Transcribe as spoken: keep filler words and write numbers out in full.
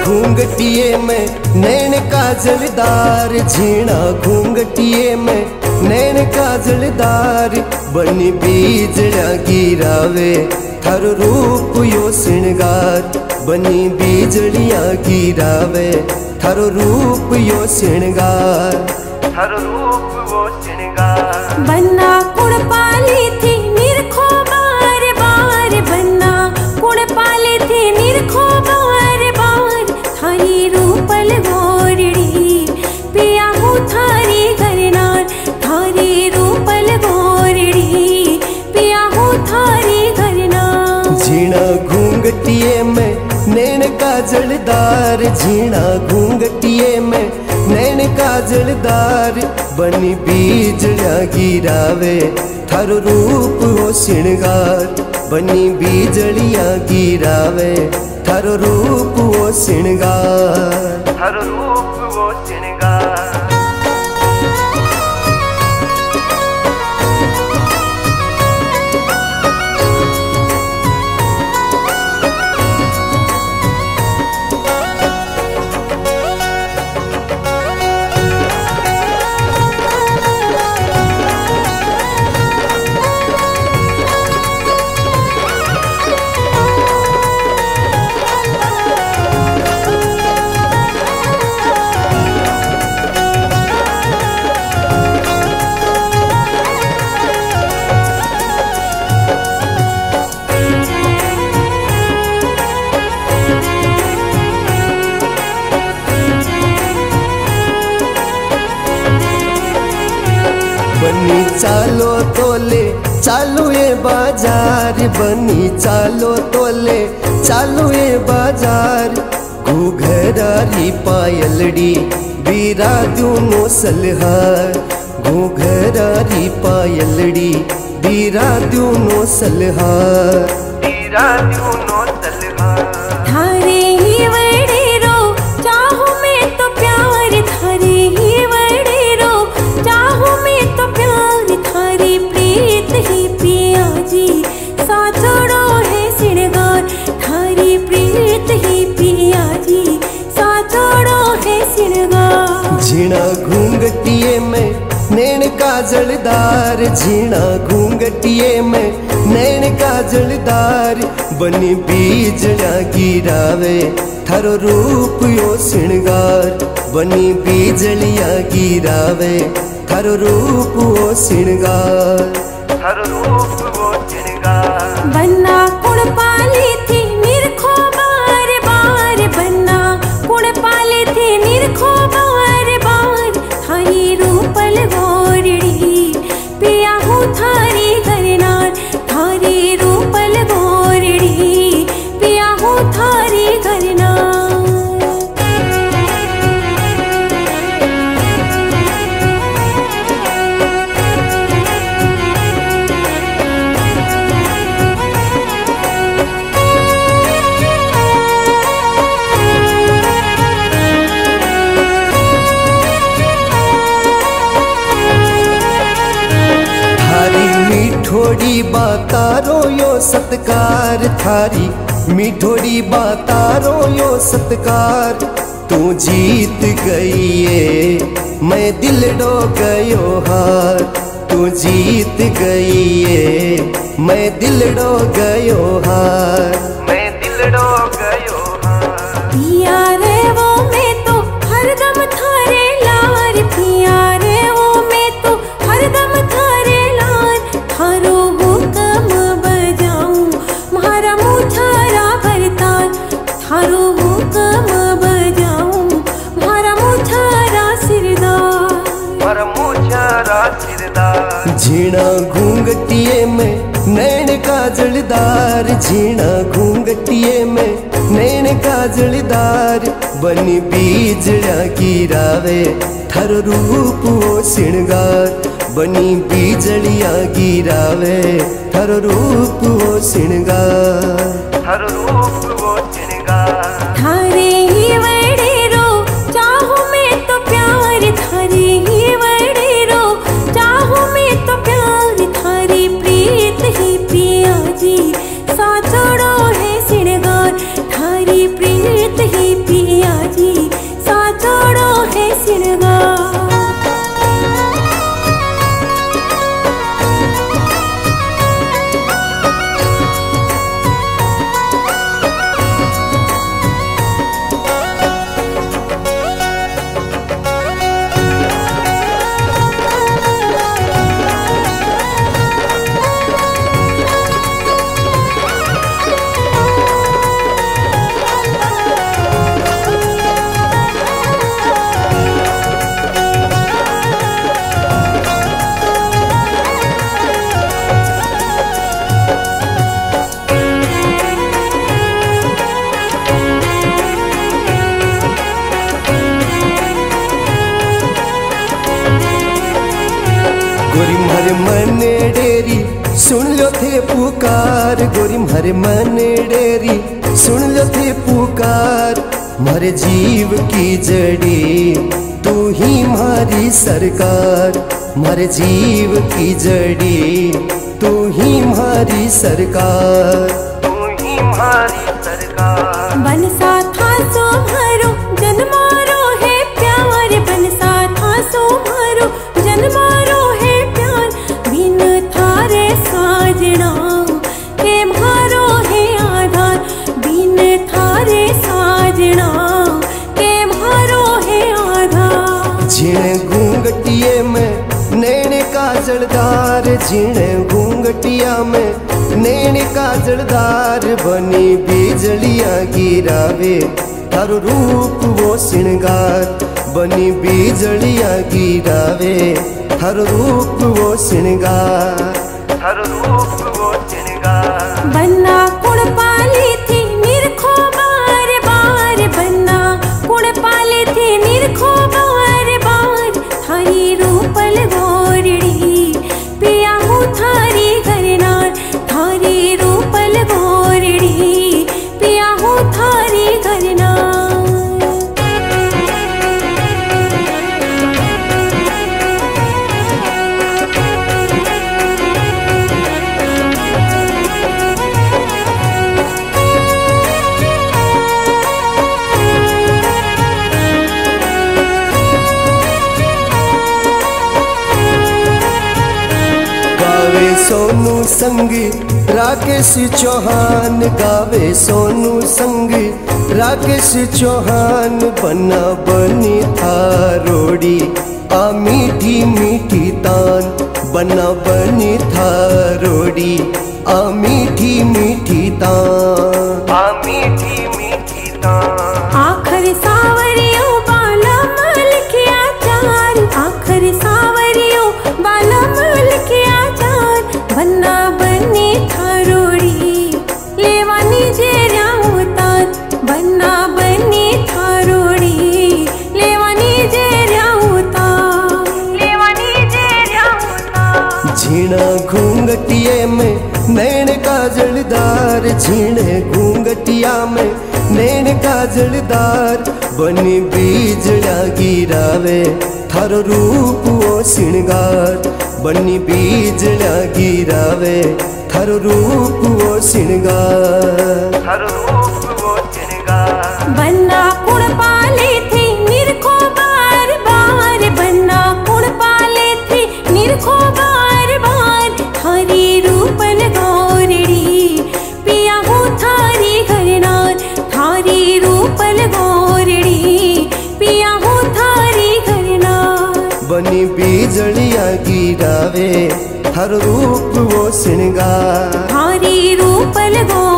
घूंघटिए में नैन काजलदार, झीणा घूंघटिए में नैन काजलदार, बनी बीजड़ा गिरावे थारो रूप यो श्रृंगार, बनी बीजड़िया गिरावे थारो रूप यो श्रृंगार, थारो रूप वो श्रृंगार। बन्ना कुड़ पाली थी निरखो बार बार, बन्ना कुड़ पाली थी निरखो बार बार, थारी रूपल गोरड़ी पिया हूँ थारी घरनार, थारी रूपल गोरड़ी पिया हूँ थारी घरनार। झीणा घूंघटिए में नैन काजलदार, झीणा घूंघटिए में नैन काजलदार, बनी बीजड़ा गिरावे थारो रूप हो श्रृंगार, बनी बीजड़िया गिरावे थारो रूप हो श्रृंगार, थारो रूप हो श्रृंगार। बनी चालो तोले चालू ये बाजार, बनी चालो तोले चालू ये बाजार, घूघरारी पायलड़ी बीरा दूनो सलहार, घूघरारी पायलड़ी बीरा दूनो सलहार, बीरा दूनो सलहार। थारे ही वडेरो चाहूं मैं तो प्यार, थारे ही वडेरो चाहूं मैं तो प्यार, थारी प्रीत ही पिया जी साथड़ो है श्रृंगार, थारी प्रीत ही पिया जी साथड़ो है श्रृंगार। झीणा घूंघटिए में नैन काजलदार, झीणा घूंघटिए में नैन काजलदार, बनी बीजड़ा गिरावे थारो रूप यो श्रृंगार, बनी बीजड़िया गिरावे थारो रूप वो श्रृंगार, थारो रूप वो श्रृंगार। बन्ना कुड़ पाली थी निरखो बार बार, बन्ना कुड़ पाली थी निरखो बार बार, थारी रूपल गोरड़ी पिया हूँ थारी घरनार, थारी रूपल गोरड़ी पिया हूँ थारी घरनार। मिठोड़ी बातारो यो सत्कार, थारी मिठोड़ी बातारो यो सत्कार, तू जीत गई है मैं दिल डो गयो हार, तू जीत गई है मैं दिल डो गयो हार, मैं दिल डो गयो हार। पिया रे वो मैं तो हरदम थारे लार, पिया रे वो मैं तो हरदम थारे लार, थारो हुक्म बजाऊं म्हारा मुछारा भरतार, थारो हुक्म बजाऊं म्हारा मुछारा सिरदार, म्हारा मुछारा सिरदार। झीणा घूंघटिए में नैन काजलदार, झीणा घूंघटिए में नैन काजलदार, बनी बीजड़ा गिरावे थारो रूप वो श्रृंगार, बनी बीजड़िया गिरावे थारो रूप वो श्रृंगार, थारो रूप वो श्रृंगार। थारे ही वडेरो चाहूं मैं तो प्यार, थारे ही वडेरो चाहूं मैं तो प्यार, थारी प्रीत ही पिया जी साथड़ो है श्रृंगार, थारी प्रीत ही पिया गोरी म्हारे मन डेरी सुन लो थे पुकार, गोरी म्हारे मन डेरी सुन लो थे पुकार। मारे जीव की जड़ी तू ही हमारी सरकार, मारे जीव की जड़ी तू ही हमारी सरकार, तू ही हमारी सरकार। बनसा था सो मारो जन्मारो है प्यार, बनसा था सो मारो जन्मारो है प्यार। बिन थारे साजना के मारो है आधार, बिन थारे साजना के मारो है आधार। जिणे घूंघटिए में नैन का जलदार, जिणे घूंघटिया में नैन का जलदार। बनी बिजलियां गिरावे थारो रूप वो श्रृंगार, बनी बिजलियां गिरावे थारो रूप वो श्रृंगार, थारो रूप वो श्रृंगार। बन्ना कुड़ पाली थी निरखो बार बार, बन्ना कुड़ पाली थी निरखो बार बार। थारी रूपल गोरड़ी पिया हूँ थारी घरनार, थारी रूपल गोरड़ी पिया हूँ थारी घरनार। गावे सोनू संग राकेश चौहान, गावे सोनू संग राकेश चौहान। बना बनी थारोड़ी आ मीठी मीठी तान, बना बनी थारोड़ी आ मीठी मीठी तान, आ मीठी मीठी तान। आखर सावरियों बाला मल के आचार, आखर सावरियों बाला मल के आचार। बन्ना बनी थारोड़ी लेवानी जे राउतार, बन्ना बनी थारोड़ी लेवानी जे राउतार, लेवानी जे राउतार। झीणा घूंघटिए में नैन का जलदार, झीणे घूंघटिया में नैन का जलदार। बनी बीजड़ा गिरावे थारो रूप वो श्रृंगार, बनी बीजड़ा गिरावे थारो रूप वो श्रृंगार, थारो रूप वो श्रृंगार। बन्ना कुड़ पाले थे निरखो बार बार, बन्ना कुड़ पाले थे निरखो बार बार। थारी रूपल गोरड़ी पिया हूँ थारी घरनार, थारी रूपल गोरड़ी पिया हूँ थारी घरनार। बनी बिजलियां गिरावे हर रूप वो श्रृंगार, थारी रूपल गो